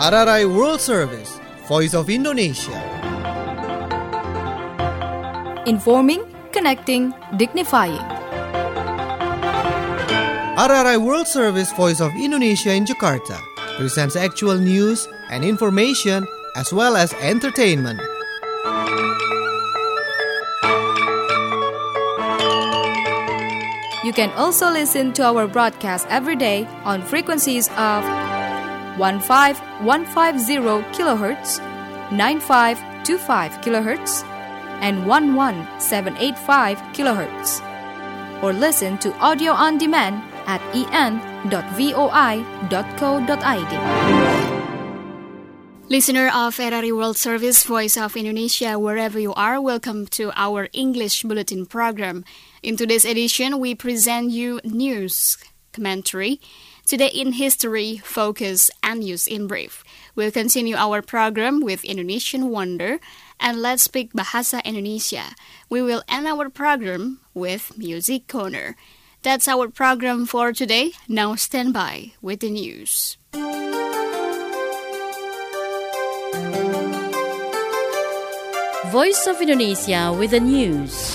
RRI World Service, Voice of Indonesia. Informing, connecting, dignifying. RRI World Service, Voice of Indonesia in Jakarta presents actual news and information as well as entertainment. You can also listen to our broadcast every day on frequencies of 15150 kHz, 9525 kHz, and 11785 kHz. Or listen to audio on demand at en.voi.co.id. Listener of RRI World Service, Voice of Indonesia, wherever you are, welcome to our English Bulletin program. In today's edition, we present you news, commentary, Today in History, Focus, and News in Brief. We'll continue our program with Indonesian Wonder and Let's Speak Bahasa Indonesia. We will end our program with Music Corner. That's our program for today. Now stand by with the news. Voice of Indonesia with the news.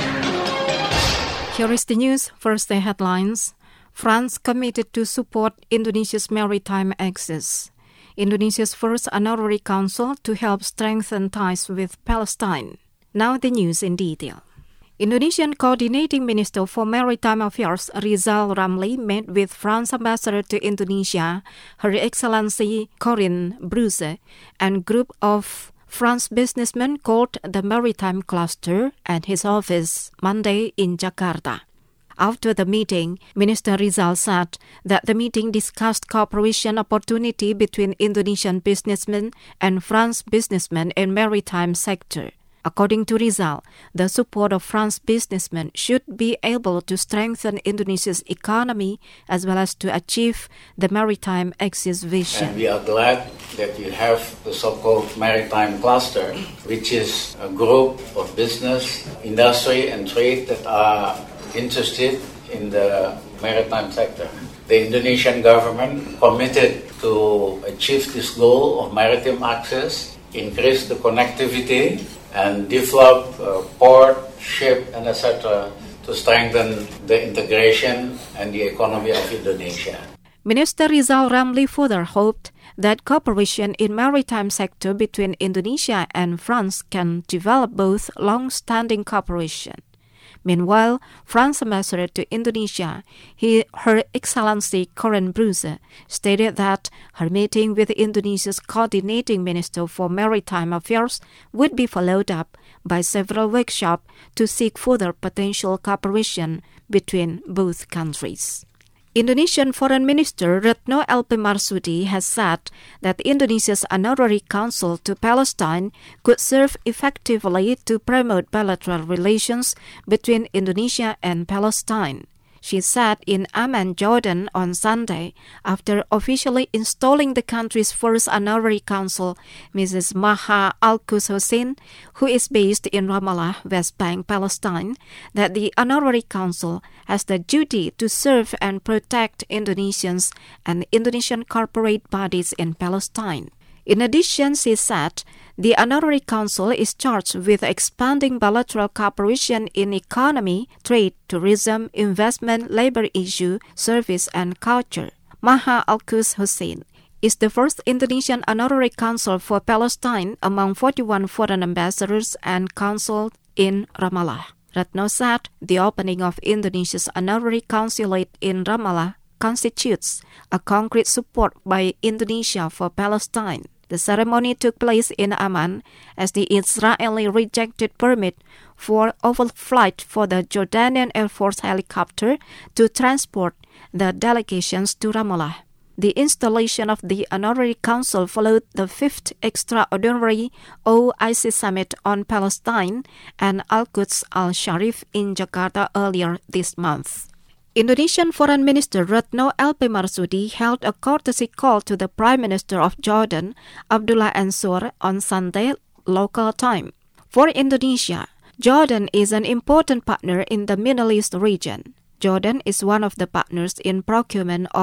Here is the news. First, the headlines. France committed to support Indonesia's maritime access. Indonesia's first honorary council to help strengthen ties with Palestine. Now the news in detail. Indonesian Coordinating Minister for Maritime Affairs Rizal Ramli met with France Ambassador to Indonesia, Her Excellency Corinne Bruze, and group of France businessmen called the Maritime Cluster at his office Monday in Jakarta. After the meeting, Minister Rizal said that the meeting discussed cooperation opportunity between Indonesian businessmen and France businessmen in maritime sector. According to Rizal, the support of France businessmen should be able to strengthen Indonesia's economy as well as to achieve the maritime axis vision. And we are glad that you have the so-called Maritime Cluster, which is a group of business, industry and trade that are interested in the maritime sector. The Indonesian government committed to achieve this goal of maritime access, increase the connectivity, and develop port, ship, and etc. to strengthen the integration and the economy of Indonesia. Minister Rizal Ramli further hoped that cooperation in maritime sector between Indonesia and France can develop both long-standing cooperation. Meanwhile, France Ambassador to Indonesia, Her Excellency Corinne Bruze, stated that her meeting with Indonesia's Coordinating Minister for Maritime Affairs would be followed up by several workshops to seek further potential cooperation between both countries. Indonesian Foreign Minister Retno LP Marsudi has said that Indonesia's honorary council to Palestine could serve effectively to promote bilateral relations between Indonesia and Palestine. She said in Amman, Jordan on Sunday, after officially installing the country's first honorary council, Mrs. Maha Al-Quds Hussein, who is based in Ramallah, West Bank, Palestine, that the honorary council has the duty to serve and protect Indonesians and Indonesian corporate bodies in Palestine. In addition, she said, the Honorary Council is charged with expanding bilateral cooperation in economy, trade, tourism, investment, labor issue, service, and culture. Maha Al-Quds Hussein is the first Indonesian Honorary Council for Palestine among 41 foreign ambassadors and consuls in Ramallah. Retno said the opening of Indonesia's Honorary Consulate in Ramallah constitutes a concrete support by Indonesia for Palestine. The ceremony took place in Amman as the Israeli rejected permit for overflight for the Jordanian Air Force helicopter to transport the delegations to Ramallah. The installation of the Honorary Council followed the 5th Extraordinary OIC Summit on Palestine and Al-Quds Al-Sharif in Jakarta earlier this month. Indonesian Foreign Minister Retno LP Marsudi held a courtesy call to the Prime Minister of Jordan, Abdullah Ansur, on Sunday local time. For Indonesia, Jordan is an important partner in the Middle East region. Jordan is one of the partners in procurement of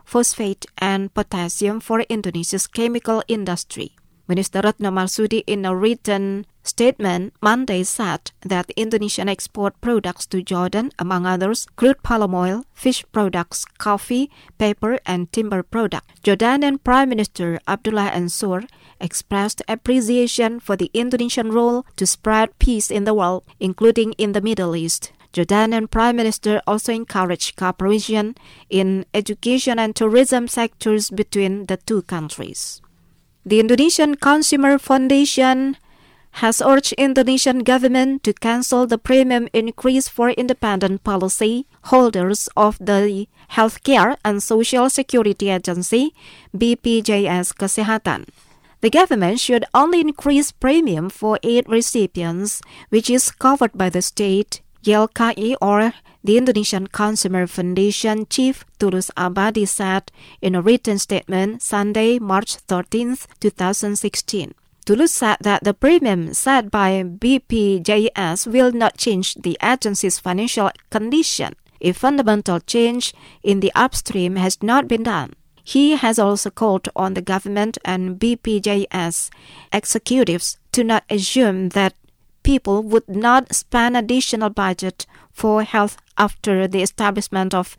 phosphate, and potassium for Indonesia's chemical industry. Minister Retno Marsudi, in a written statement Monday, said that Indonesian export products to Jordan, among others, crude palm oil, fish products, coffee, paper, and timber products. Jordanian Prime Minister Abdullah Ansur expressed appreciation for the Indonesian role to spread peace in the world, including in the Middle East. Jordanian Prime Minister also encouraged cooperation in education and tourism sectors between the two countries. The Indonesian Consumer Foundation has urged Indonesian government to cancel the premium increase for independent policy holders of the Healthcare and Social Security Agency, BPJS Kesehatan. The government should only increase premium for aid recipients, which is covered by the state, YLKI, or the Indonesian Consumer Foundation Chief Tulus Abadi said in a written statement Sunday, March 13, 2016. Tulus said that the premium set by BPJS will not change the agency's financial condition if fundamental change in the upstream has not been done. He has also called on the government and BPJS executives to not assume that people would not spend additional budget for health after the establishment of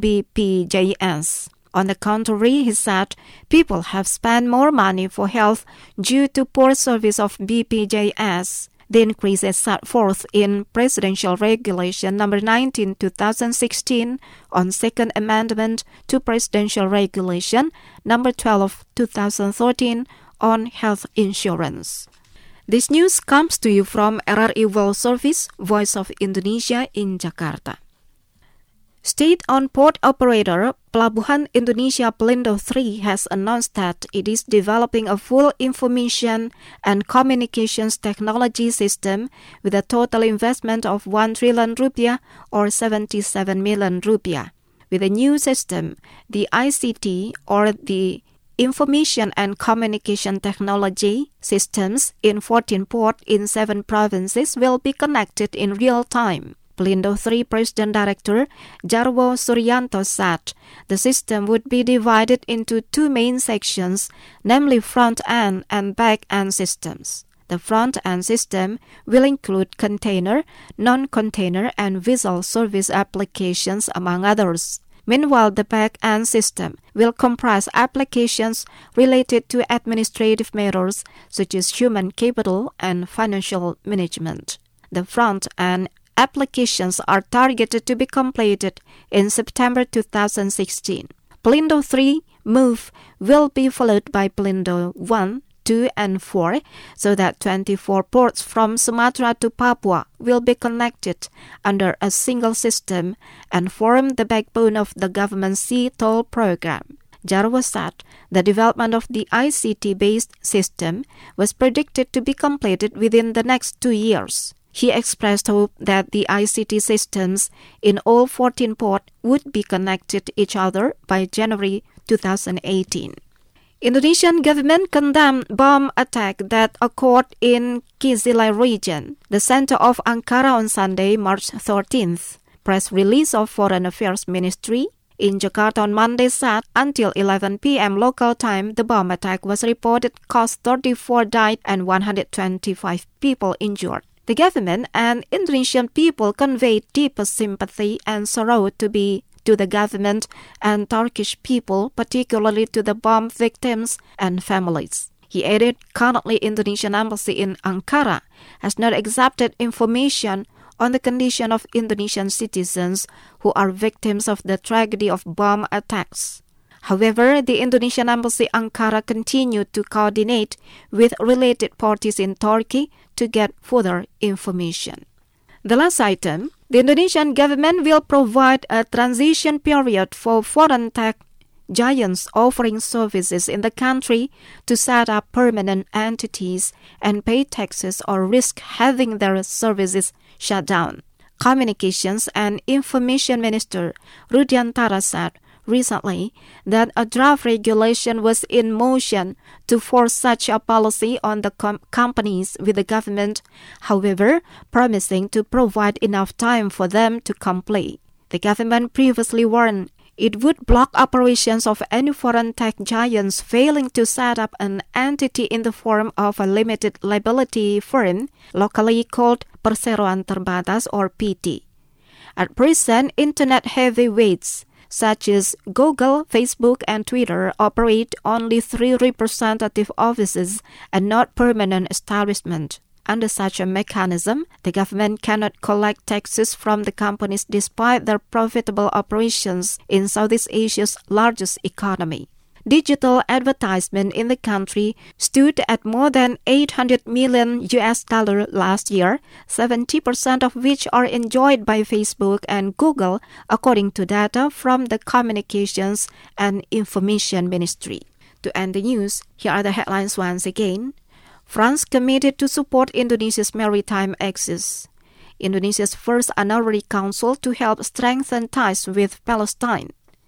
BPJS. On the contrary, he said, people have spent more money for health due to poor service of BPJS. The increase is set forth in Presidential Regulation No. 19/2016 on Second Amendment to Presidential Regulation No. 12/2013 on health insurance. This news comes to you from RRI World Service, Voice of Indonesia in Jakarta. State-owned port operator Pelabuhan Indonesia Pelindo 3 has announced that it is developing a full information and communications technology system with a total investment of 1 trillion rupiah or 77 million rupiah. With the new system, the ICT or the Information and Communication Technology systems in 14 ports in 7 provinces will be connected in real time. Pelindo 3 President Director Jarwo Suryanto said the system would be divided into 2 main sections, namely front-end and back-end systems. The front-end system will include container, non-container, and vessel service applications, among others. Meanwhile, the back-end system will comprise applications related to administrative matters such as human capital and financial management. The front-end applications are targeted to be completed in September 2016. Pelindo 3 move will be followed by Pelindo 1, 2, and 4, so that 24 ports from Sumatra to Papua will be connected under a single system and form the backbone of the government's sea toll program. Jarwo said the development of the ICT-based system was predicted to be completed within the next 2 years. He expressed hope that the ICT systems in all 14 ports would be connected to each other by January 2018. Indonesian government condemned bomb attack that occurred in Kizilay region, the center of Ankara, on Sunday, March 13th. Press release of Foreign Affairs Ministry in Jakarta on Monday said until 11 p.m. local time, the bomb attack was reported caused 34 died and 125 people injured. The government and Indonesian people conveyed deepest sympathy and sorrow to the government and Turkish people, particularly to the bomb victims and families. He added, currently Indonesian embassy in Ankara has not accepted information on the condition of Indonesian citizens who are victims of the tragedy of bomb attacks. However, the Indonesian embassy Ankara continued to coordinate with related parties in Turkey to get further information. The last item, the Indonesian government will provide a transition period for foreign tech giants offering services in the country to set up permanent entities and pay taxes or risk having their services shut down. Communications and Information Minister Rudiantara said recently that a draft regulation was in motion to force such a policy on the companies with the government, however, promising to provide enough time for them to comply. The government previously warned It would block operations of any foreign tech giants failing to set up an entity in the form of a limited liability firm, locally called Perseroan Terbatas or PT. At present, internet heavyweights such as Google, Facebook, and Twitter operate only 3 representative offices and not permanent establishment. Under such a mechanism, the government cannot collect taxes from the companies despite their profitable operations in Southeast Asia's largest economy. Digital advertisement in the country stood at more than $800 million last year, 70% of which are enjoyed by Facebook and Google, according to data from the Communications and Information Ministry. To end the news, here are the headlines once again. France committed to support Indonesia's maritime access. Indonesia's first honorary council to help strengthen ties with Palestine.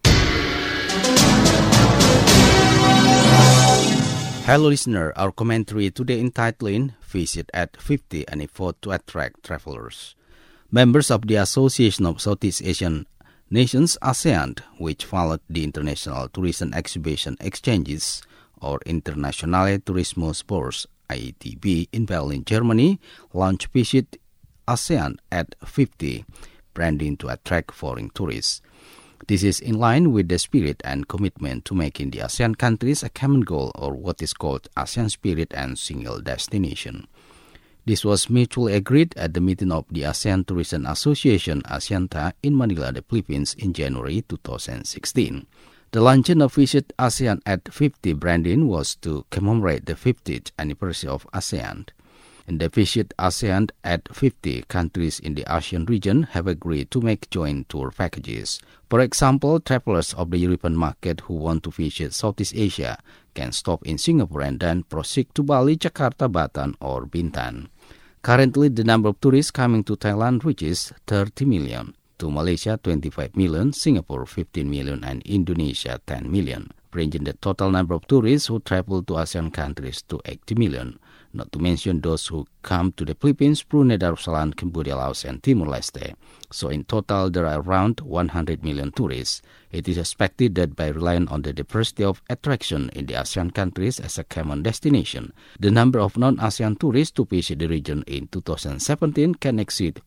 Hello listener, our commentary today entitled Visit at 50, an effort to attract travelers. Members of the Association of Southeast Asian Nations, ASEAN, which followed the International Tourism Exhibition Exchanges, or Internationale Turismo Sports, ITB, in Berlin, Germany, launched Visit ASEAN at 50, branding to attract foreign tourists. This is in line with the spirit and commitment to making the ASEAN countries a common goal, or what is called ASEAN Spirit and Single Destination. This was mutually agreed at the meeting of the ASEAN Tourism Association, ASEANTA, in Manila, the Philippines, in January 2016. The launching of Visit ASEAN at 50 branding was to commemorate the 50th anniversary of ASEAN. In the Visit ASEAN at 50, countries in the ASEAN region have agreed to make joint tour packages. For example, travelers of the European market who want to visit Southeast Asia can stop in Singapore and then proceed to Bali, Jakarta, Batam, or Bintan. Currently, the number of tourists coming to Thailand reaches 30 million, to Malaysia 25 million, Singapore 15 million, and Indonesia 10 million, bringing the total number of tourists who travel to ASEAN countries to 80 million. Not to mention those who come to the Philippines, Brunei Darussalam, Cambodia, Laos, and Timor-Leste. So in total, there are around 100 million tourists. It is expected that by relying on the diversity of attraction in the ASEAN countries as a common destination, the number of non-ASEAN tourists to visit the region in 2017 can exceed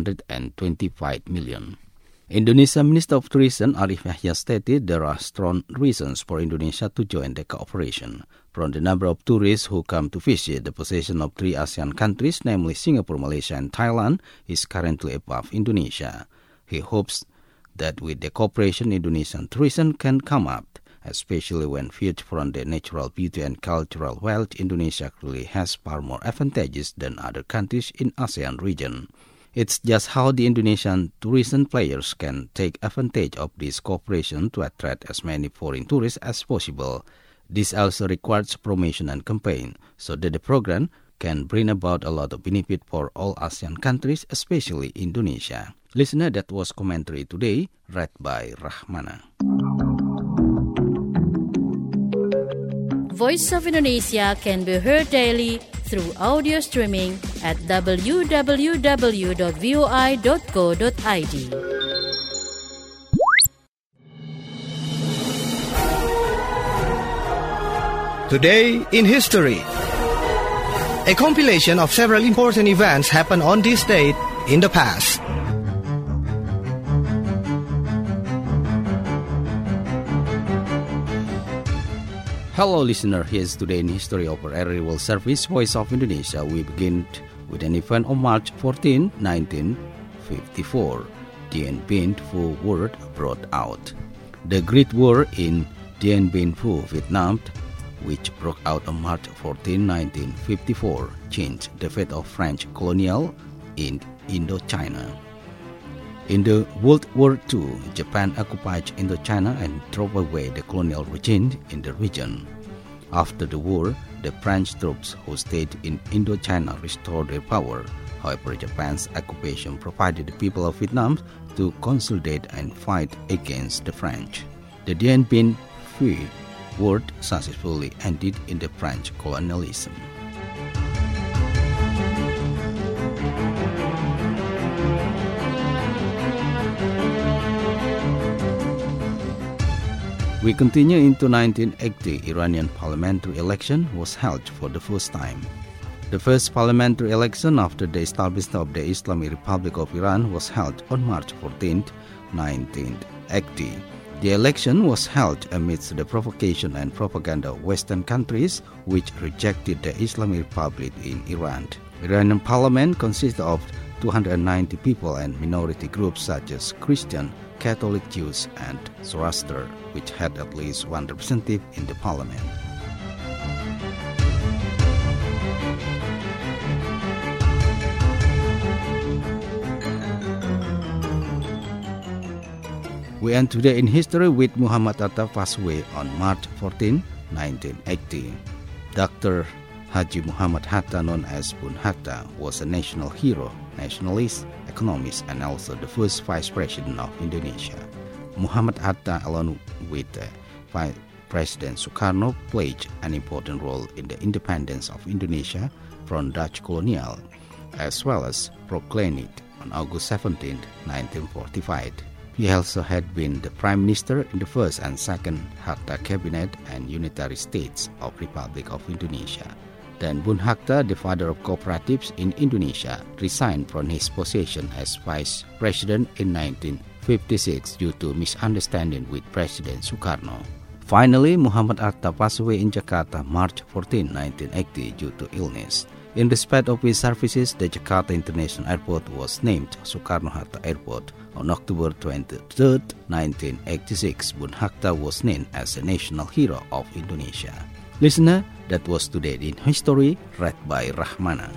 125 million. Indonesia Minister of Tourism Arif Yahya stated there are strong reasons for Indonesia to join the cooperation. From the number of tourists who come to visit, the population of 3 ASEAN countries, namely Singapore, Malaysia, and Thailand, is currently above Indonesia. He hopes that with the cooperation, Indonesian tourism can come up, especially when viewed from the natural beauty and cultural wealth. Indonesia clearly has far more advantages than other countries in ASEAN region. It's just how the Indonesian tourism players can take advantage of this cooperation to attract as many foreign tourists as possible. This also requires promotion and campaign, so that the program can bring about a lot of benefit for all ASEAN countries, especially Indonesia. Listener, that was commentary today, read by Rahmana. Voice of Indonesia can be heard daily through audio streaming at www.voi.co.id. Today in History. A compilation of several important events happened on this date in the past. Hello listener, here's Today in History of our Area World Service, Voice of Indonesia. We begin with an event on March 14, 1954. Dien Bien Phu War brought out. The Great War in Dien Bien Phu, Vietnam, which broke out on March 14, 1954, changed the fate of French colonial in Indochina. In the World War II, Japan occupied Indochina and drove away the colonial regime in the region. After the war, the French troops who stayed in Indochina restored their power. However, Japan's occupation provided the people of Vietnam to consolidate and fight against the French. The Dien Bien Phu War successfully ended in the French colonialism. We continue into 1980. Iranian parliamentary election was held for the first time. The first parliamentary election after the establishment of the Islamic Republic of Iran was held on March 14, 1980. The election was held amidst the provocation and propaganda of Western countries which rejected the Islamic Republic in Iran. Iranian parliament consists of 290 people and minority groups such as Christian, Catholic, Jews, and Zoroaster, which had at least one representative in the parliament. We end today in history with Muhammad Hatta passed away on March 14, 1980. Dr. Haji Muhammad Hatta, known as Bun Hatta, was a national hero, nationalist, economist, and also the first vice president of Indonesia. Muhammad Hatta, along with Vice President Sukarno, played an important role in the independence of Indonesia from Dutch colonial, as well as proclaimed it on August 17, 1945. He also had been the Prime Minister in the first and second Hatta Cabinet and Unitary States of Republic of Indonesia. Then Bun Hatta, the father of cooperatives in Indonesia, resigned from his position as Vice President in 1956 due to misunderstanding with President Sukarno. Finally, Muhammad Hatta passed away in Jakarta March 14, 1980 due to illness. In respect of his services, the Jakarta International Airport was named Soekarno-Hatta Airport. On October 23, 1986, Bun Hatta was named as a national hero of Indonesia. Listener, that was Today in History, read by Rahmana.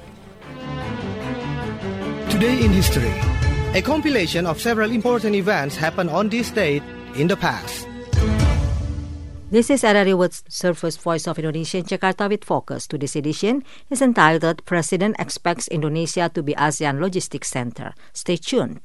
Today in History, a compilation of several important events happened on this date in the past. This is RRI World Service Voice of Indonesia in Jakarta with focus. Today's edition is entitled President Expects Indonesia to be ASEAN Logistics Center. Stay tuned.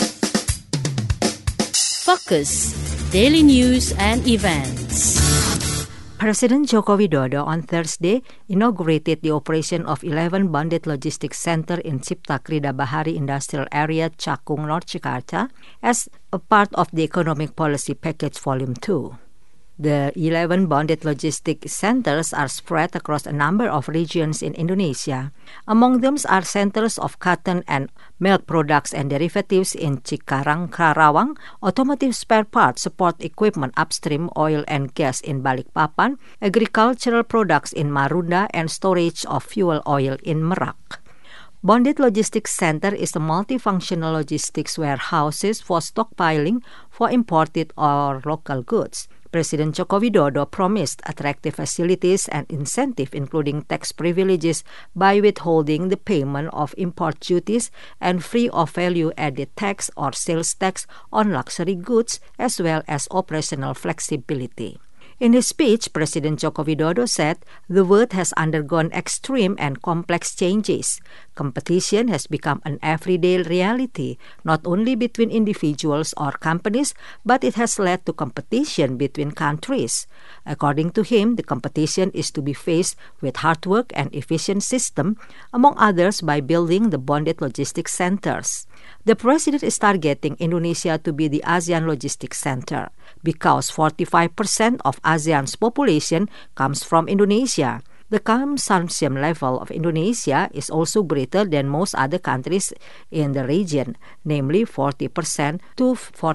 Focus, daily news and events. President Joko Widodo on Thursday inaugurated the operation of 11 Bonded Logistics Center in Cipta Krida Bahari Industrial Area, Cakung, North Jakarta, as a part of the Economic Policy Package Volume 2. The 11 bonded logistics centers are spread across a number of regions in Indonesia. Among them are centers of cotton and milk products and derivatives in Cikarang, Karawang, automotive spare parts, support equipment upstream, oil and gas in Balikpapan, agricultural products in Marunda, and storage of fuel oil in Merak. Bonded Logistics Center is a multifunctional logistics warehouses for stockpiling for imported or local goods. President Joko Widodo promised attractive facilities and incentive, including tax privileges by withholding the payment of import duties and free of value-added tax or sales tax on luxury goods, as well as operational flexibility. In his speech, President Joko Widodo said the world has undergone extreme and complex changes. Competition has become an everyday reality, not only between individuals or companies, but it has led to competition between countries. According to him, the competition is to be faced with hard work and efficient system, among others by building the bonded logistics centers. The president is targeting Indonesia to be the ASEAN Logistics Center because 45% of ASEAN's population comes from Indonesia. The consumption level of Indonesia is also greater than most other countries in the region, namely 40% to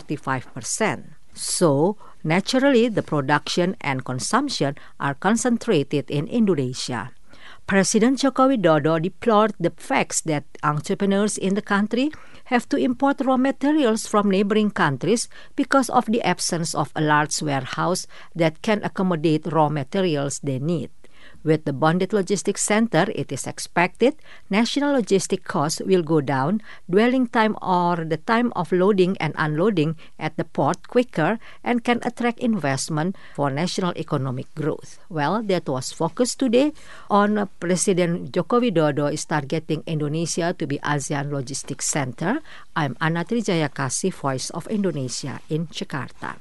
45%. So, naturally, the production and consumption are concentrated in Indonesia. President Joko Widodo deplored the facts that entrepreneurs in the country have to import raw materials from neighboring countries because of the absence of a large warehouse that can accommodate raw materials they need. With the Bonded Logistics Center, it is expected national logistic costs will go down, dwelling time or the time of loading and unloading at the port quicker, and can attract investment for national economic growth. Well, that was focused today on President Joko Widodo is targeting Indonesia to be ASEAN Logistics Center. I'm Anna Trijayakasi, Voice of Indonesia in Jakarta.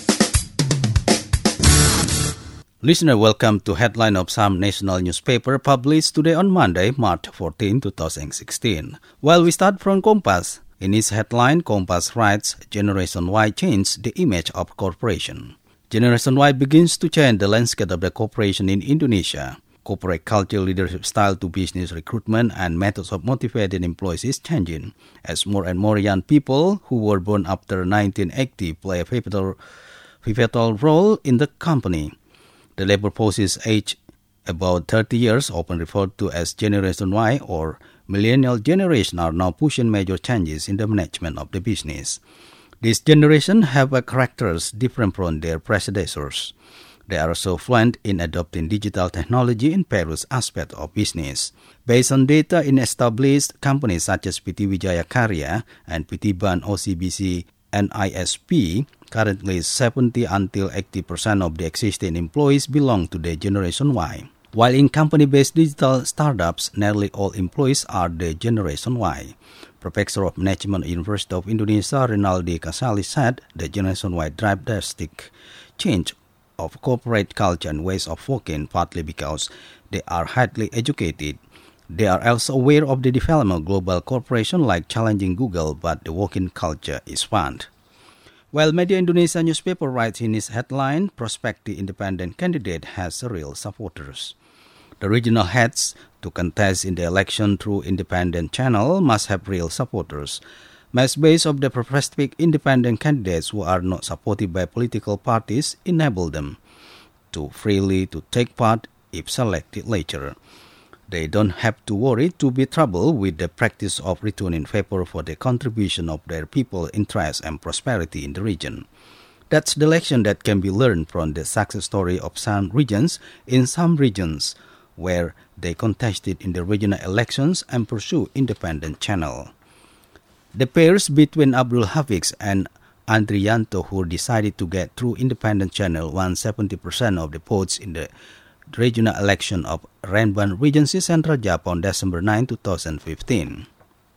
Listener, welcome to Headline of some national newspaper published today on Monday, March 14, 2016. Well, we start from Kompas. In its headline, Kompas writes, Generation Y changed the image of corporation. Generation Y begins to change the landscape of the cooperation in Indonesia. Corporate culture, leadership style to business recruitment, and methods of motivating employees is changing as more and more young people who were born after 1980 play a pivotal role in the company. The labor force's age about 30 years, often referred to as Generation Y or Millennial Generation, are now pushing major changes in the management of the business. This generation have characters different from their predecessors. They are so fluent in adopting digital technology in various aspects of business. Based on data in established companies such as PT Wijaya Karya and PT Ban OCBC NISP, currently 70 until 80% of the existing employees belong to the Generation Y. While in company-based digital startups, nearly all employees are the Generation Y. Professor of Management at University of Indonesia, Rinaldi Kasali, said the Generation Y drive drastic change of corporate culture and ways of working, partly because they are highly educated. They are also aware of the development of global corporations like challenging Google, but the working culture is fun. While Media Indonesia newspaper writes in its headline, prospective independent candidate has real supporters. The regional heads to contest in the election through independent channel must have real supporters. Mass base of the prospective independent candidates who are not supported by political parties enable them to freely to take part if selected later. They don't have to worry to be troubled with the practice of returning favor for the contribution of their people's interest and prosperity in the region. That's the lesson that can be learned from the success story of some regions in some regions where they contested in the regional elections and pursue independent channel. The pairs between Abdul Hafiz and Andrianto, who decided to get through independent channel, won 70% of the votes in the regional election of Renban Regency Central Java on December 9, 2015.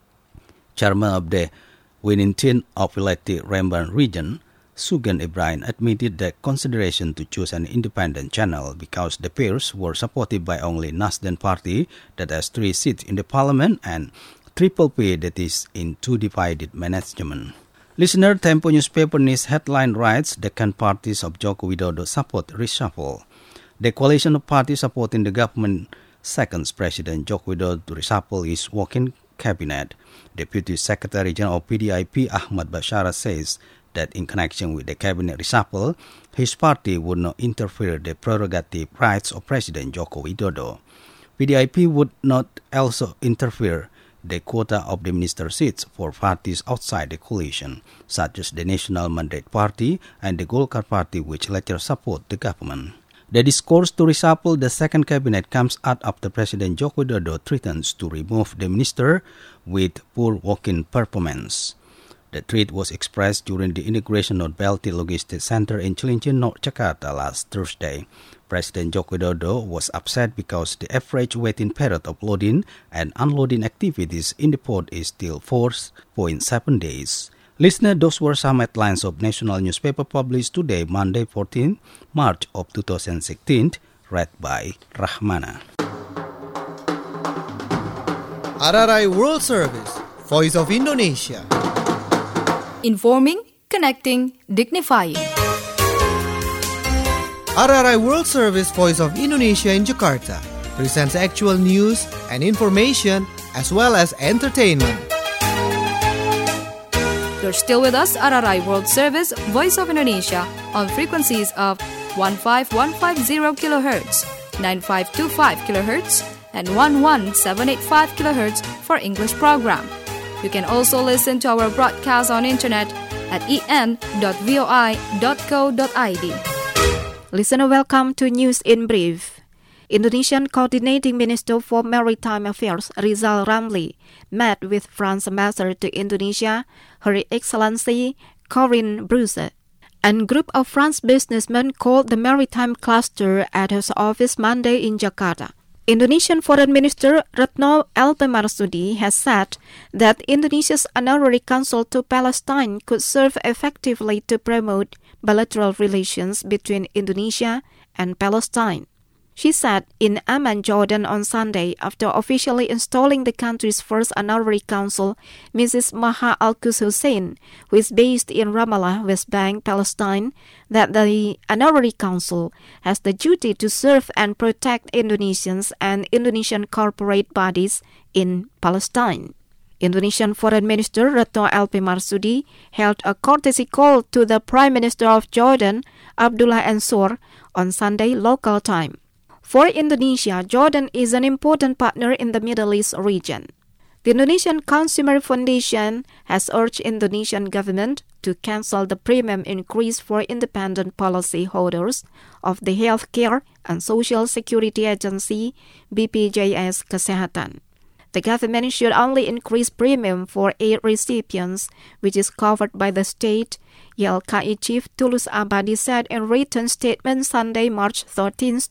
Chairman of the winning team of elected Renban region, Sugan Ibrahim, admitted that consideration to choose an independent channel because the pairs were supported by only Nasdem Party that has 3 seats in the parliament and Triple P that is in 2 divided management. Listener, Tempo newspaper news headline writes, Deccan parties of Joko Widodo support reshuffle. The coalition of parties supporting the government second President Joko Widodo to reshuffle his working cabinet. Deputy Secretary General of PDIP Ahmad Bashara says that in connection with the cabinet reshuffle, his party would not interfere the prerogative rights of President Joko Widodo. PDIP would not also interfere the quota of the minister seats for parties outside the coalition, such as the National Mandate Party and the Golkar Party, which later support the government. The discourse to reshuffle the second cabinet comes out after President Joko Widodo threatens to remove the minister with poor working performance. The threat was expressed during the inauguration of Belti Logistics Center in Cilincing, North Jakarta last Thursday. President Joko Widodo was upset because the average waiting period of loading and unloading activities in the port is still 4.7 days. Listener, those were some headlines of national newspaper published today, Monday, 14 March of 2016, read by Rahmana. RRI World Service, Voice of Indonesia. Informing, connecting, dignifying. RRI World Service Voice of Indonesia in Jakarta presents actual news and information as well as entertainment. You're still with us, RRI World Service, Voice of Indonesia, on frequencies of 15150 kHz, 9525 kHz, and 11785 kHz for English program. You can also listen to our broadcast on internet at en.voi.co.id. Listener, welcome to News in Brief. Indonesian Coordinating Minister for Maritime Affairs Rizal Ramli met with France Ambassador to Indonesia, Her Excellency Corinne Bruce, and group of French businessmen called the Maritime Cluster at his office Monday in Jakarta. Indonesian Foreign Minister Retno LP Marsudi has said that Indonesia's honorary consul to Palestine could serve effectively to promote bilateral relations between Indonesia and Palestine. She said in Amman, Jordan on Sunday after officially installing the country's first honorary consul, Mrs. Maha Al-Quds Hussein, who is based in Ramallah, West Bank, Palestine, that the honorary consul has the duty to serve and protect Indonesians and Indonesian corporate bodies in Palestine. Indonesian Foreign Minister Retno L.P. Marsudi held a courtesy call to the Prime Minister of Jordan, Abdullah Ansor, on Sunday local time. For Indonesia, Jordan is an important partner in the Middle East region. The Indonesian Consumer Foundation has urged Indonesian government to cancel the premium increase for independent policy holders of the Healthcare and Social Security Agency, BPJS Kesehatan. The government should only increase premium for aid recipients, which is covered by the state, YLKI Chief Tulus Abadi said in written statement Sunday, March 13,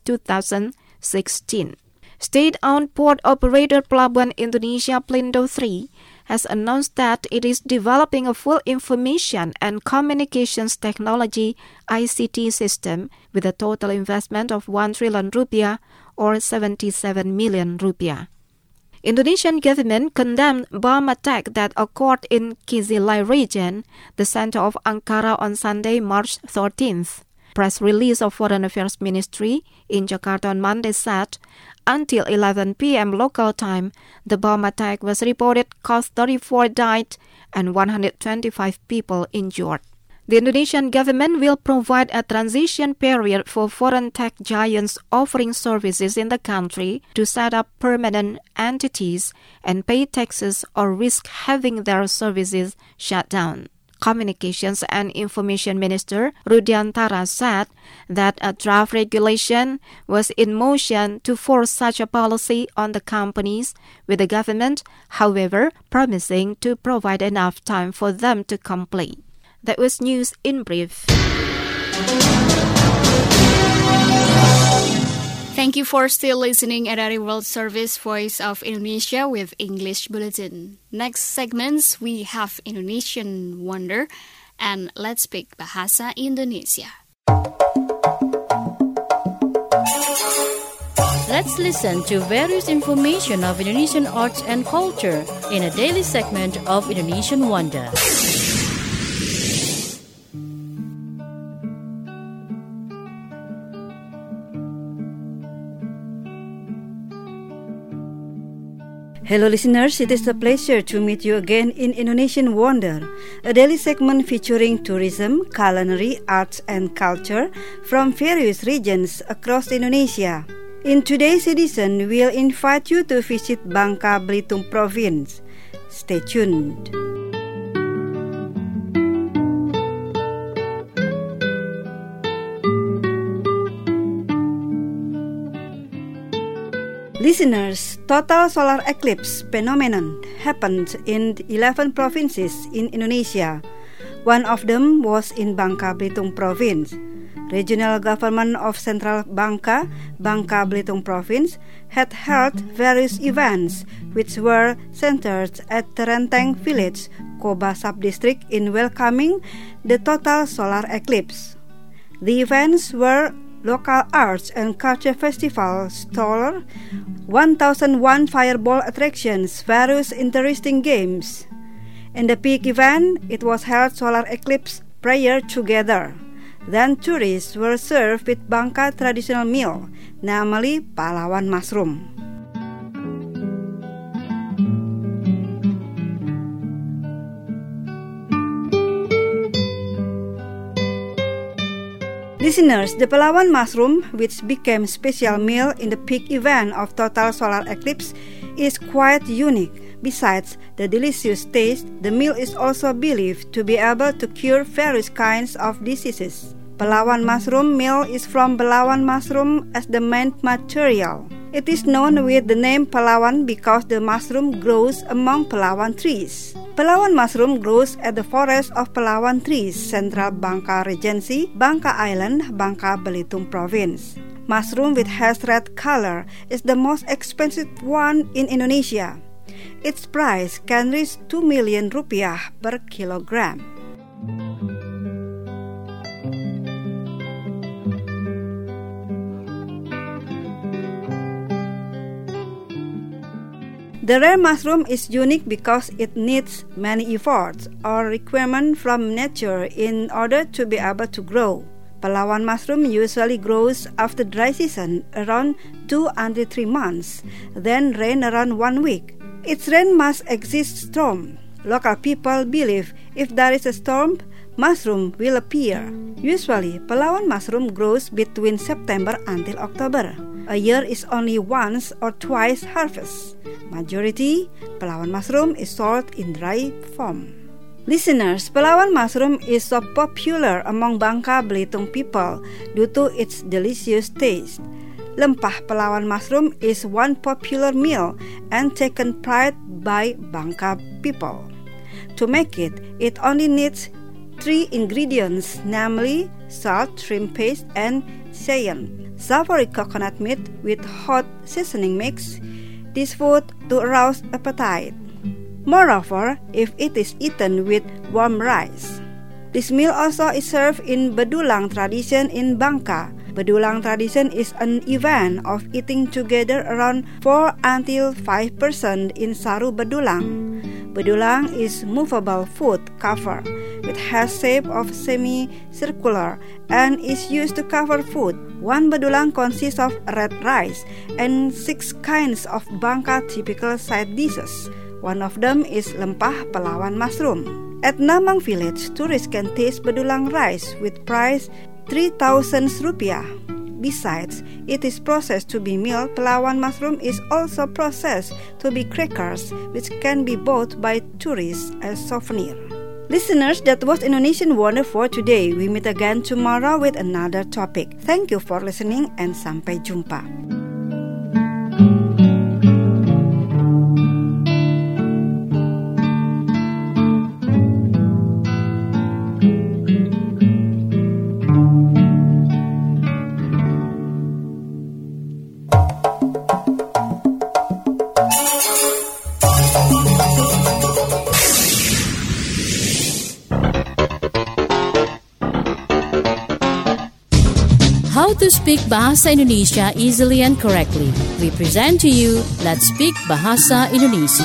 2016. State-owned port operator Pelabuhan Indonesia Pelindo 3 has announced that it is developing a full information and communications technology ICT system with a total investment of 1 trillion rupiah or 77 million rupiah. Indonesian government condemned bomb attack that occurred in Kizilay region, the center of Ankara on Sunday, March 13th. Press release of Foreign Affairs Ministry in Jakarta on Monday said, until 11 p.m. local time, the bomb attack was reported caused 34 died and 125 people injured. The Indonesian government will provide a transition period for foreign tech giants offering services in the country to set up permanent entities and pay taxes or risk having their services shut down. Communications and Information Minister Rudiantara said that a draft regulation was in motion to force such a policy on the companies, with the government, however, promising to provide enough time for them to complete. That was news in brief. Thank you for still listening at RRI World Service Voice of Indonesia with English Bulletin. Next segments we have Indonesian Wonder and Let's Speak Bahasa Indonesia. Let's listen to various information of Indonesian arts and culture in a daily segment of Indonesian Wonder. Hello listeners, it is a pleasure to meet you again in Indonesian Wonder, a daily segment featuring tourism, culinary, arts and culture from various regions across Indonesia. In today's edition, we'll invite you to visit Bangka Belitung Province. Stay tuned. Listeners, total solar eclipse phenomenon happened in 11 provinces in Indonesia. One of them was in Bangka Belitung Province. Regional government of Central Bangka, Bangka Belitung Province, had held various events which were centered at Terenteng Village, Koba Sub-District in welcoming the total solar eclipse. The events were local arts and culture festival, stall, 1001 fireball attractions, various interesting games. In the peak event, it was held solar eclipse prayer together. Then tourists were served with Bangka traditional meal, namely Palawan mushroom. Listeners, the Palawan mushroom, which became special meal in the peak event of total solar eclipse, is quite unique. Besides the delicious taste, the meal is also believed to be able to cure various kinds of diseases. Palawan mushroom meal is from Palawan mushroom as the main material. It is known with the name Palawan because the mushroom grows among Palawan trees. Palawan mushroom grows at the forest of Palawan trees, Central Bangka Regency, Bangka Island, Bangka Belitung Province. Mushroom which has red color is the most expensive one in Indonesia. Its price can reach 2 million rupiah per kilogram. The rare mushroom is unique because it needs many efforts or requirements from nature in order to be able to grow. Palawan mushroom usually grows after dry season around 2 until 3 months, then rain around 1 week. Its rain must exist storm. Local people believe if there is a storm, mushroom will appear. Usually, Palawan mushroom grows between September until October. A year is only once or twice harvest. Majority, Palawan mushroom is sold in dry form. Listeners, Palawan mushroom is so popular among Bangka Belitung people due to its delicious taste. Lempah Palawan mushroom is one popular meal and taken pride by Bangka people. To make it, it only needs 3 ingredients, namely salt, shrimp paste, and cayenne. Savory coconut meat with hot seasoning mix this food to arouse appetite. Moreover, if it is eaten with warm rice. This meal also is served in Bedulang tradition in Bangka. Bedulang tradition is an event of eating together around 4 until 5 persons in Saru Bedulang. Bedulang is movable food cover. It has shape of semi-circular and is used to cover food. One bedulang consists of red rice and 6 kinds of Bangka typical side dishes. One of them is lempah Palawan mushroom. At Namang village, tourists can taste bedulang rice with price 3,000 rupiah. Besides, it is processed to be meal. Palawan mushroom is also processed to be crackers, which can be bought by tourists as souvenir. Listeners, that was Indonesian Wonder for today. We meet again tomorrow with another topic. Thank you for listening and sampai jumpa. How to speak Bahasa Indonesia easily and correctly. We present to you Let's Speak Bahasa Indonesia.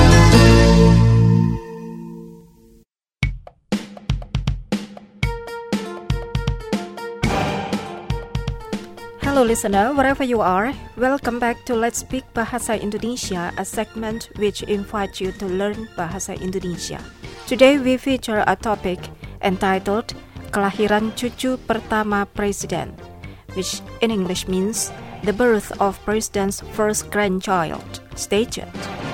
Hello listener, wherever you are, welcome back to Let's Speak Bahasa Indonesia, a segment which invites you to learn Bahasa Indonesia. Today we feature a topic entitled Kelahiran Cucu Pertama Presiden, which in English means the birth of President's first grandchild. Stay tuned.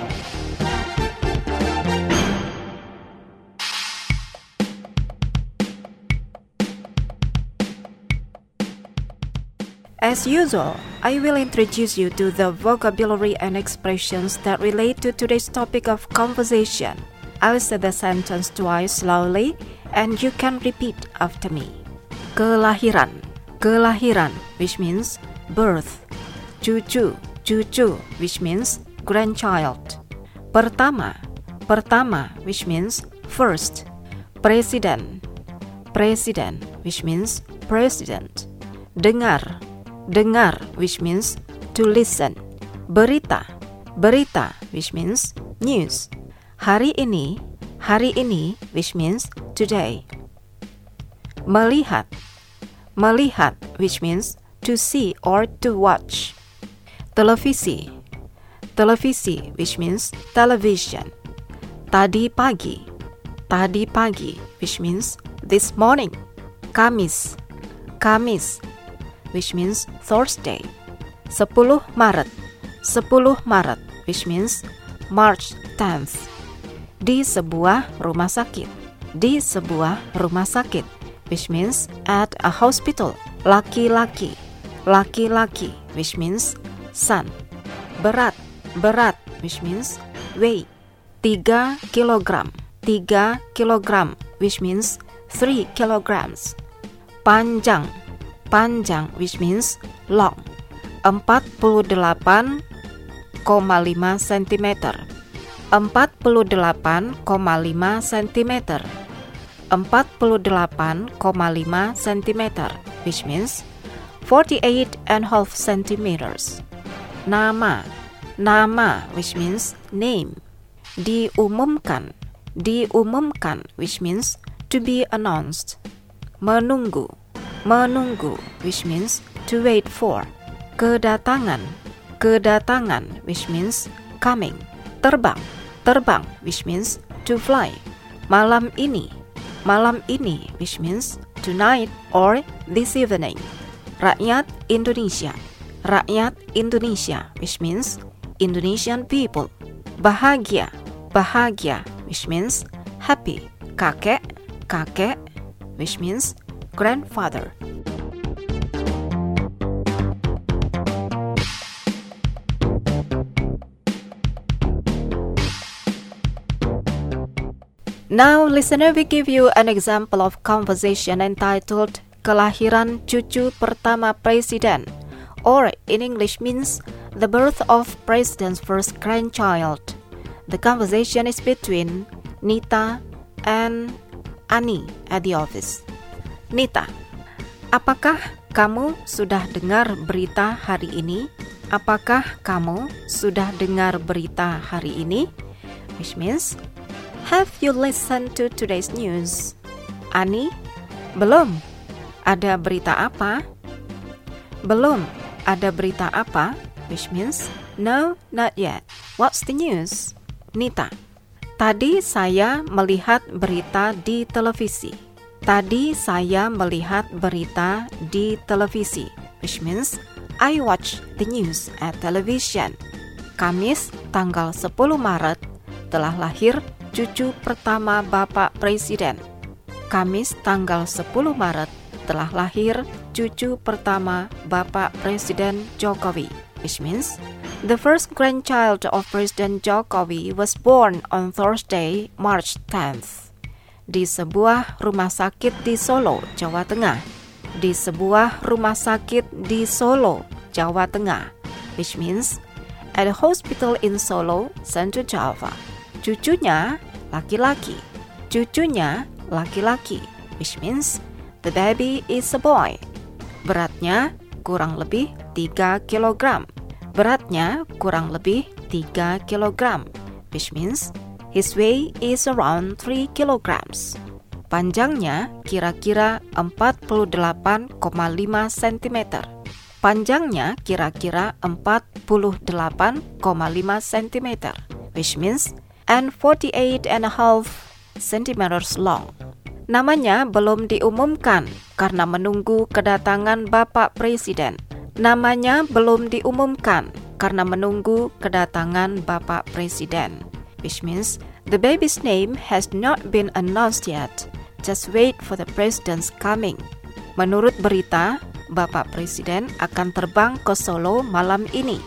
As usual, I will introduce you to the vocabulary and expressions that relate to today's topic of conversation. I'll say the sentence twice slowly and you can repeat after me. Kelahiran. Kelahiran, which means birth. Cucu, cucu, which means grandchild. Pertama, pertama, which means first. Presiden, presiden, which means president. Dengar, dengar, which means to listen. Berita, berita, which means news. Hari ini, which means today. Melihat, melihat, which means to see or to watch. Televisi, televisi, which means television. Tadi pagi, which means this morning. Kamis, Kamis, which means Thursday. 10 Maret, 10 Maret, which means March 10th. Di sebuah rumah sakit, di sebuah rumah sakit, which means at a hospital. Laki-laki, laki-laki, which means son. Berat, berat, which means weight. 3 kilogram, 3 kilogram, which means 3 kilograms. Panjang, panjang, which means long. 48,5 cm. 48,5 cm. 48,5 cm, which means 48.5 centimeters. Nama, Nama, which means name. Diumumkan, which means to be announced. Menunggu, which means to wait for. Kedatangan, which means coming. Terbang, which means to fly. Malam ini, which means tonight or this evening. Rakyat Indonesia, which means Indonesian people. Bahagia, which means happy. Kakek, which means grandfather. Now, listener, we give you an example of conversation entitled Kelahiran cucu pertama presiden, or in English means the birth of president's first grandchild. The conversation is between Nita and Ani at the office. Nita, apakah kamu sudah dengar berita hari ini? Which means, have you listened to today's news? Ani, belum. Ada berita apa? Which means, no, not yet. What's the news? Nita, tadi saya melihat berita di televisi. Which means, I watch the news at television. Kamis tanggal 10 Maret telah lahir cucu pertama Bapak Presiden. Kamis tanggal 10 Maret telah lahir cucu pertama Bapak Presiden Jokowi, which means the first grandchild of President Jokowi was born on Thursday, March 10th, di sebuah rumah sakit di Solo, Jawa Tengah. Which means at a hospital in Solo, Central Java. Cucunya laki-laki, which means the baby is a boy. Beratnya kurang lebih 3 kg. Which means his weight is around 3 kg. Panjangnya kira-kira 48,5 cm. Which means and 48.5 cm long. Namanya belum diumumkan karena menunggu kedatangan Bapak Presiden. Which means the baby's name has not been announced yet. Just wait for the president's coming. Menurut berita, Bapak Presiden akan terbang ke Solo malam ini.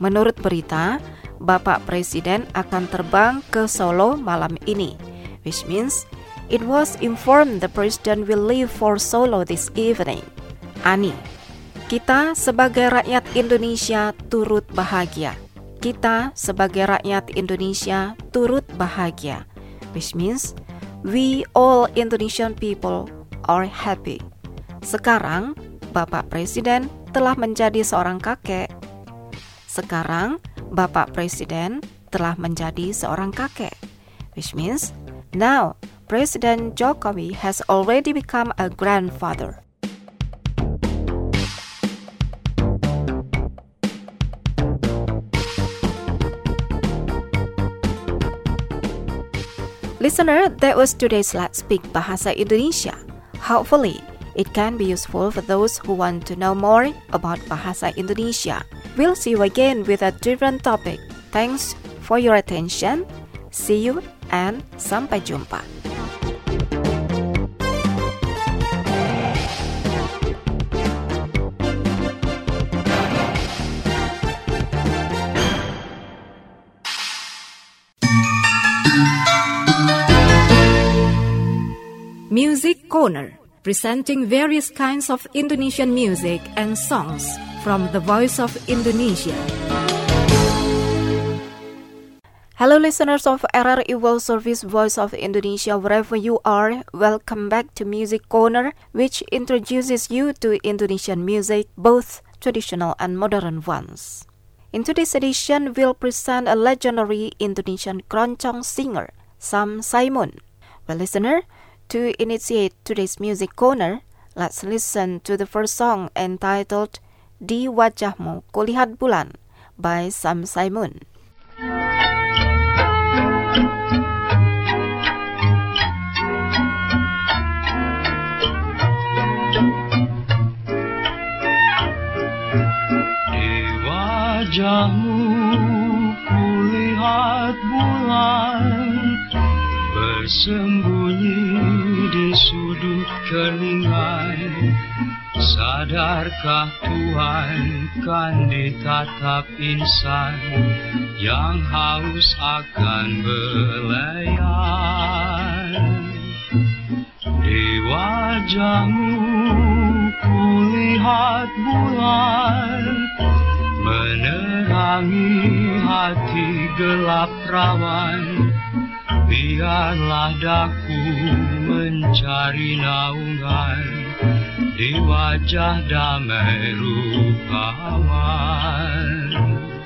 Which means it was informed the president will leave for Solo this evening. Ani, kita sebagai rakyat Indonesia turut bahagia. Which means we all Indonesian people are happy. Sekarang Bapak Presiden telah menjadi seorang kakek. Which means now President Jokowi has already become a grandfather. Listener, that was today's Let's Speak Bahasa Indonesia. Hopefully, it can be useful for those who want to know more about Bahasa Indonesia. We'll see you again with a different topic. Thanks for your attention. See you and sampai jumpa. Music Corner, presenting various kinds of Indonesian music and songs from the Voice of Indonesia. Hello listeners of RRI World Service Voice of Indonesia, wherever you are, welcome back to Music Corner, which introduces you to Indonesian music, both traditional and modern ones. In today's edition, we'll present a legendary Indonesian keroncong singer, Sam Simon. Well, listener, to initiate today's music corner, let's listen to the first song entitled Di Wajahmu Kulihat Bulan by Sam Simon. Wajahmu kulihat bulan bersembunyi di sudut keningan. Sadarkah Tuhan kan ditatap insan yang haus akan belayan. Di wajahmu kulihat bulan menerangi hati gelap rawan. Biarlah daku mencari naungan di wajah damai rupawan.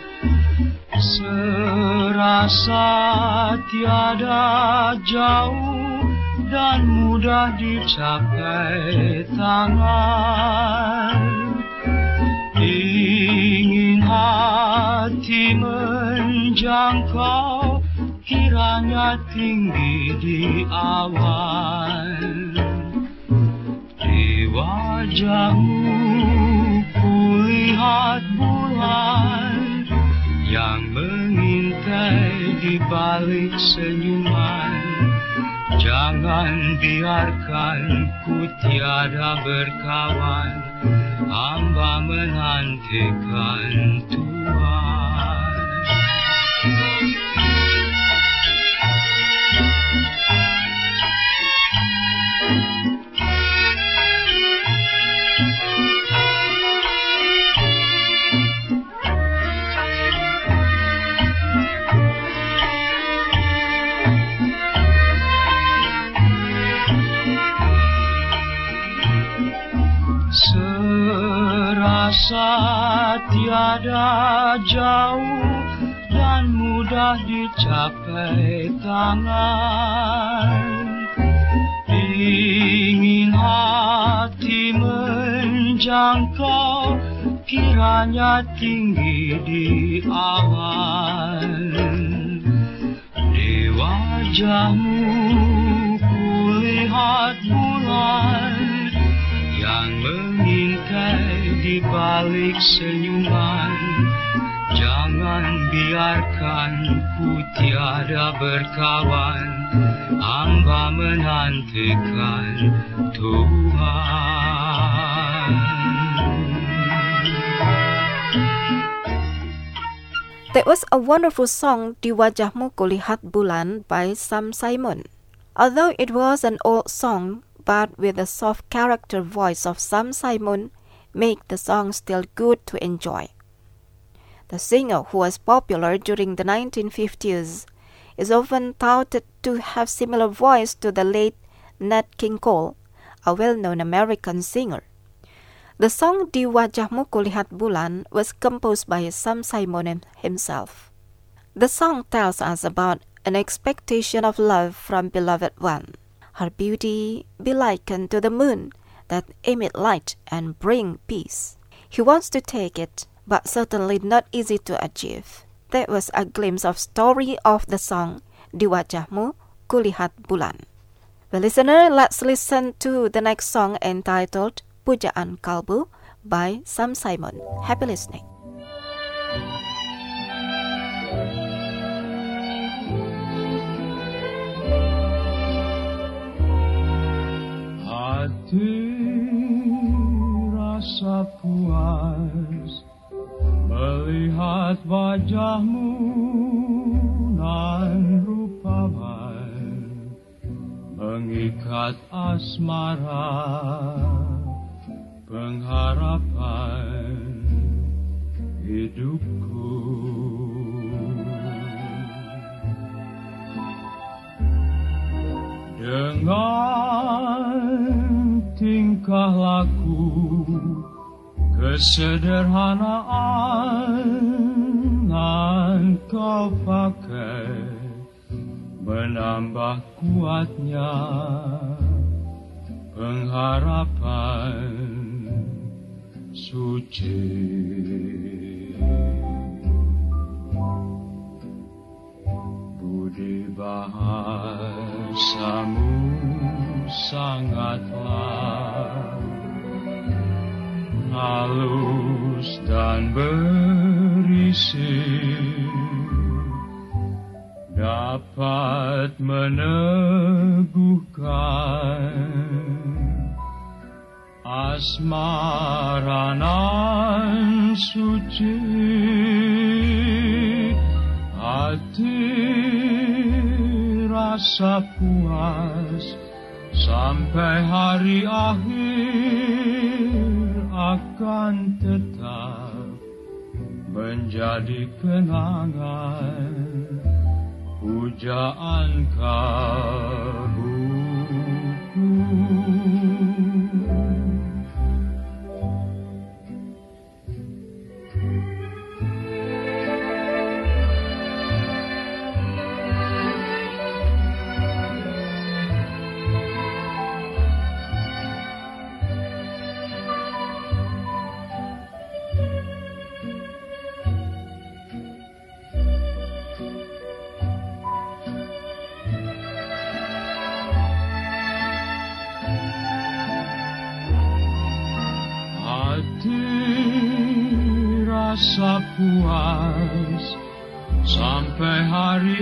Serasa tiada jauh dan mudah dicapai tangan. Ingin hati menjangkau, kiranya tinggi di awan. Di wajahmu kulihat bulan yang mengintai di balik senyuman. Jangan biarkan ku tiada berkawan, hamba menantikan Tuhan. Serasa tiada jauh dan mudah dicapai tangan. Ingin hati menjangkau, kiranya tinggi di awan. Di wajahmu kulihat bulan yang mengintai di balik senyuman. Jangan biarkan ku tiada berkawan, hamba menantikan Tuhan. That was a wonderful song, Di Wajahmu Kulihat Bulan by Sam Simon. Although it was an old song, but with the soft character voice of Sam Simon, make the song still good to enjoy. The singer, who was popular during the 1950s, is often touted to have similar voice to the late Nat King Cole, a well-known American singer. The song Di Wajahmu Kulihat Bulan was composed by Sam Simon himself. The song tells us about an expectation of love from beloved one. Her beauty be likened to the moon that emit light and bring peace. He wants to take it, but certainly not easy to achieve. That was a glimpse of story of the song Di Wajahmu Kulihat Bulan. Well, listener, let's listen to the next song entitled Pujaan Kalbu by Sam Simon. Happy listening. Hati rasa puas melihat wajahmu nan rupawan, mengikat asmara pengharapan hidupku. Dengan tingkah laku kesederhanaan kau pakai menambah kuatnya pengharapan suci. Budi bahasamu sangatlah halus dan berisi, dapat meneguhkan asmara nan suci. Hati rasa puas sampai hari akhir akan tetap menjadi kenangan pujaan kalbuku. Rasa puas sampai hari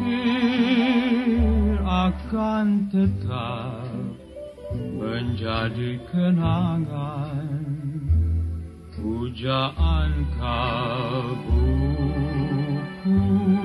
akhir akan tetap menjadi kenangan pujaan kalbuku.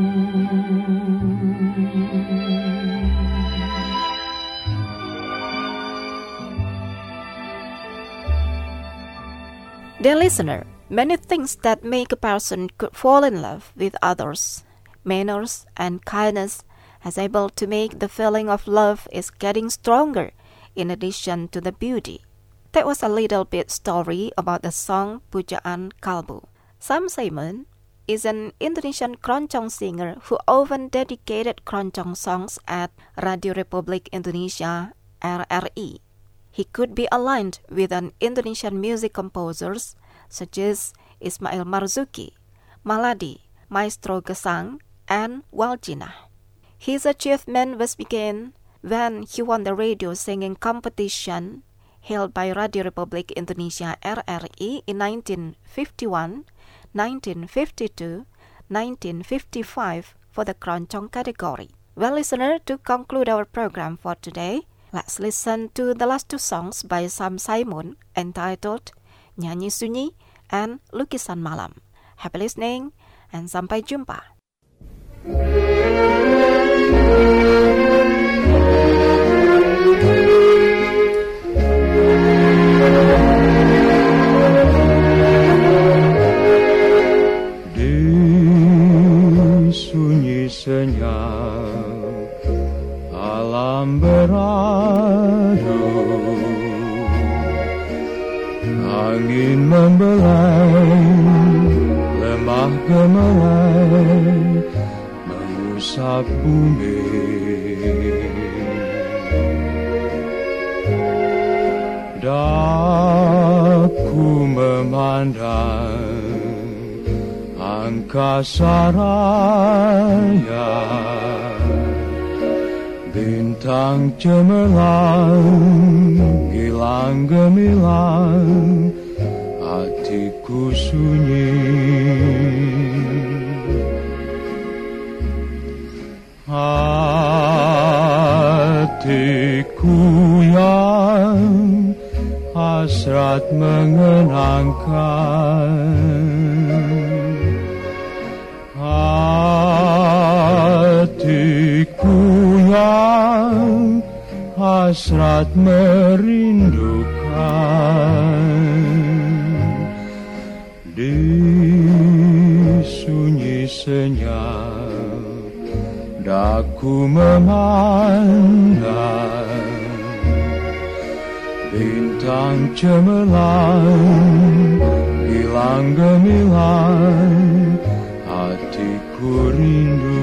Dear listener, many things that make a person could fall in love with others, manners and kindness, is able to make the feeling of love is getting stronger in addition to the beauty. That was a little bit story about the song Pujaan Kalbu. Sam Simon is an Indonesian keroncong singer who often dedicated keroncong songs at Radio Republik Indonesia, RRI. He could be aligned with an Indonesian music composers such as Ismail Marzuki, Maladi, Maestro Gesang, and Waljina. His achievement was began when he won the radio singing competition held by Radio Republik Indonesia RRI in 1951, 1952, 1955 for the keroncong category. Well, listener, to conclude our program for today, let's listen to the last two songs by Sam Simon entitled Nyanyi Sunyi and Lukisan Malam. Happy listening and sampai jumpa. Di sunyi senyap alam beradu, angin membelai, lemah gemerai, mengusap bumi. Daku memandang angkasa raya, bintang cemerlang, gilang gemilang, hatiku sunyi. Hatiku yang hasrat mengenangkan, hatiku yang hasrat merindukan. Di sunyi senyap daku memandang bintang cemerlang, gilang gemilang, hatiku hatiku rindu.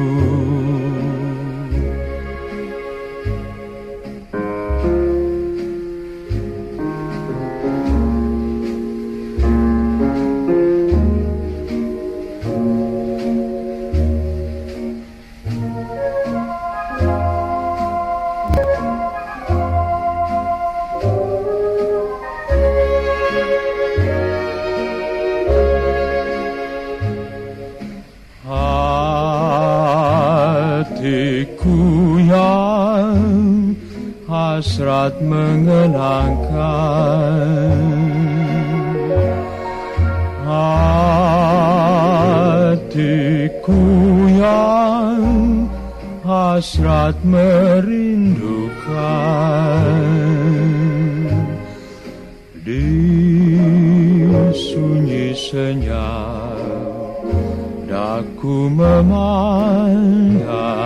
Hatiku yang hasrat mengenangkan, hatiku yang hasrat merindukan, di sunyi senyap daku memandang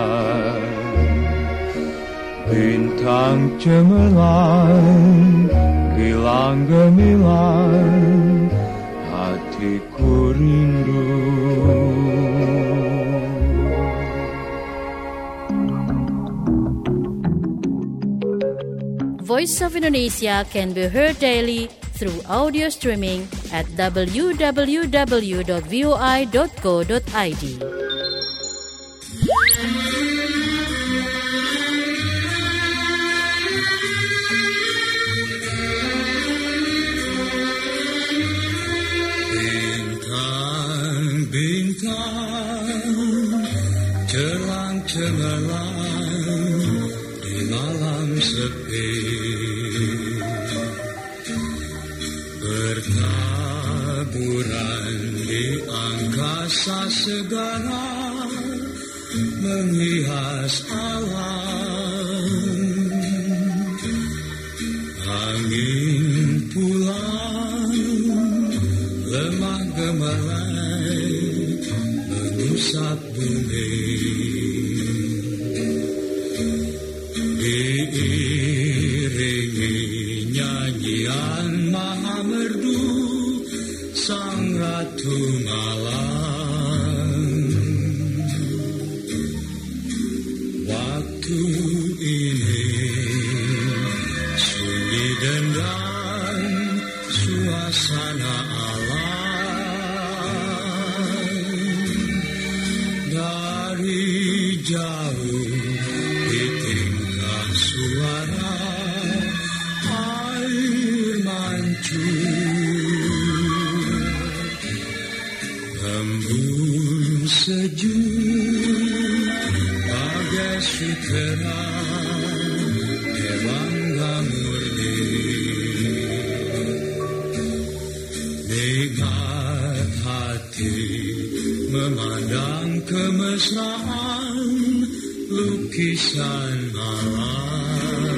bintang cemerlang, gilang gemilang, hatiku rindu. Voice of Indonesia can be heard daily through audio streaming at www.voi.co.id. Bintang cerlang cemerlang di malam sepi, bertaburan di angkasa segala, menghias alam. Angin pulang lemah gemerlap mengusap bumi, diiringi nyanyian maha merdu sang ratu malam. Waktu ini sunyi dan suasana alam. Dari jauh ditingkah suara air mancur, embun sejuk bagai sutera dewangga murni. Nikmat hati memandang kemesraan lukisan malam.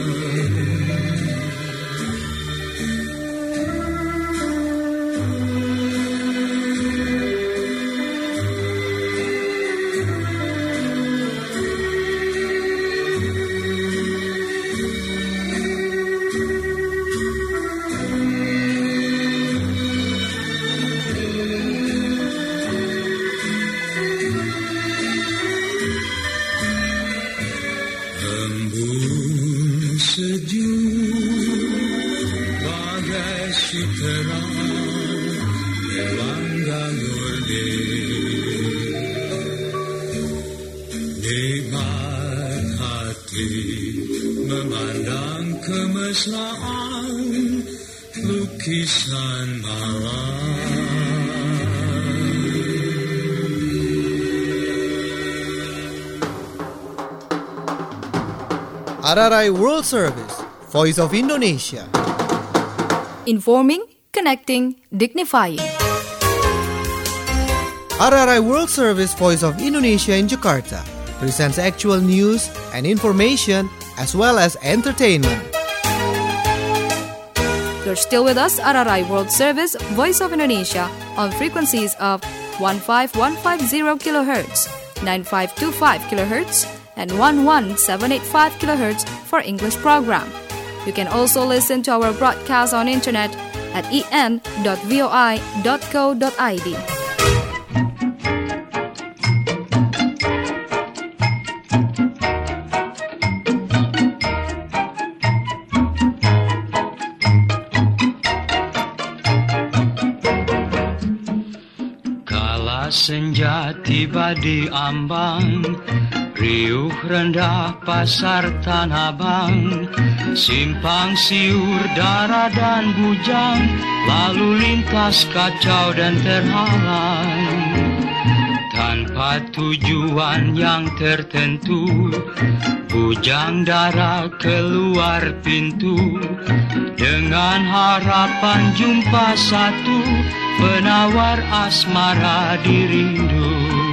Embun sejuk bagai sutera dewangga murni. Nikmat hati memandang kemesraan lukisan malam. RRI World Service, Voice of Indonesia. Informing, connecting, dignifying. RRI World Service, Voice of Indonesia in Jakarta presents actual news and information as well as entertainment. You're still with us, RRI World Service, Voice of Indonesia, on frequencies of 15150 kHz, 9525 kHz, and 11785 kHz for English program. You can also listen to our broadcast on internet at en.voi.co.id. Kala senja tiba di ambang, riuh rendah pasar Tanah Abang, simpang siur darah dan bujang, lalu lintas kacau dan terhalang. Tanpa tujuan yang tertentu, bujang darah keluar pintu, dengan harapan jumpa satu penawar asmara dirindu.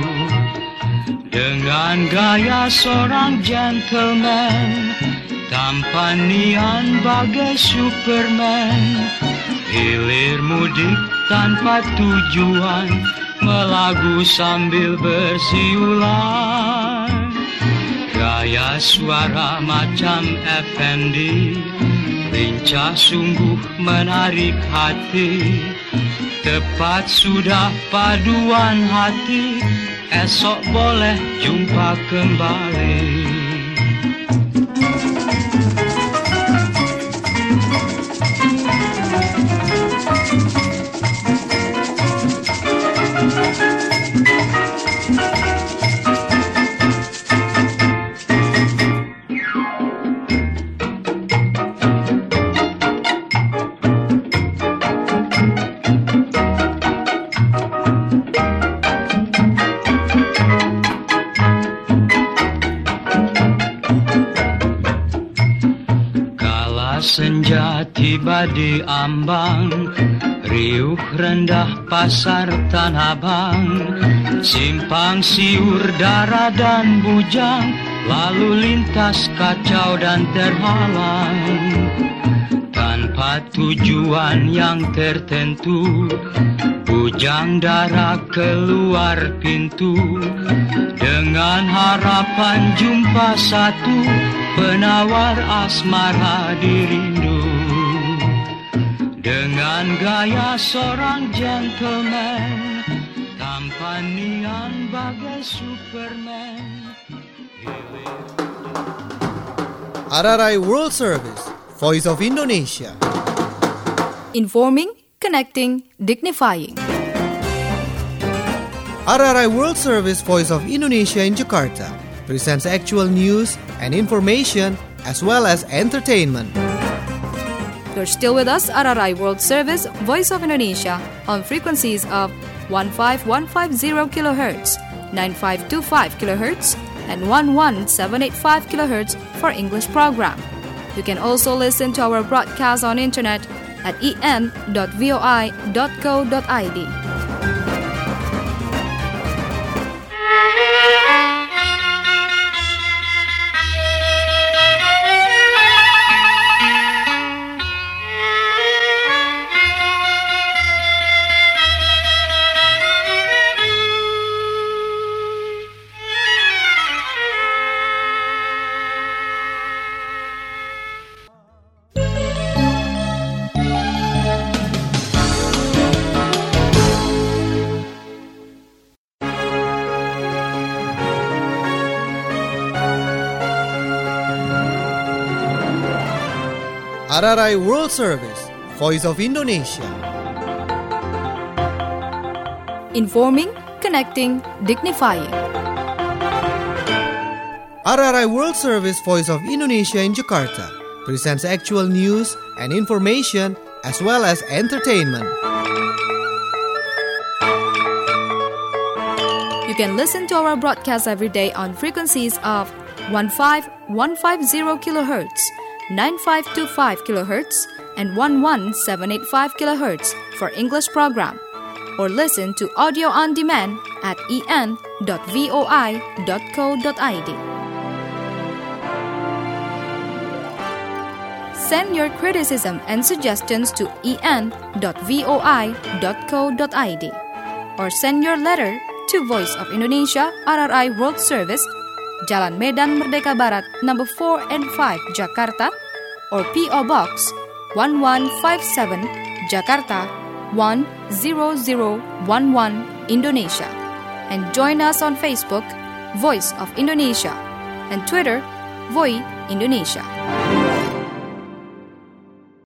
Dengan gaya seorang gentleman, tampan nian bagai Superman, hilir mudik tanpa tujuan, melagu sambil bersiulan. Gaya suara macam Effendi, lincah sungguh menarik hati. Tepat sudah paduan hati, esok boleh jumpa kembali. Senja tiba di ambang, riuh rendah pasar Tanah Abang, simpang siur darah dan bujang, lalu lintas kacau dan terhalang. Tanpa tujuan yang tertentu, bujang darah keluar pintu, dengan harapan jumpa satu penawar asmara dirindu. Dengan gaya seorang gentleman, tampan nian bagai Superman. RRI World Service, Voice of Indonesia. Informing, connecting, dignifying. RRI World Service, Voice of Indonesia in Jakarta presents actual news and information as well as entertainment. You're still with us, RRI World Service, Voice of Indonesia, on frequencies of 15150 kHz, 9525 kHz, and 11785 kHz for English program. You can also listen to our broadcast on internet at en.voi.co.id. RRI World Service, Voice of Indonesia. Informing, connecting, dignifying. RRI World Service, Voice of Indonesia in Jakarta presents actual news and information as well as entertainment. You can listen to our broadcast every day on frequencies of 15150 kHz, 9525 kHz, and 11785 kHz for English program, or listen to audio on demand at en.voi.co.id. Send your criticism and suggestions to en.voi.co.id, or send your letter to Voice of Indonesia, RRI World Service, Jalan Medan Merdeka Barat, number 4 and 5, Jakarta, or P.O. Box 1157, Jakarta 10011, Indonesia. And join us on Facebook, Voice of Indonesia, and Twitter, Voi Indonesia.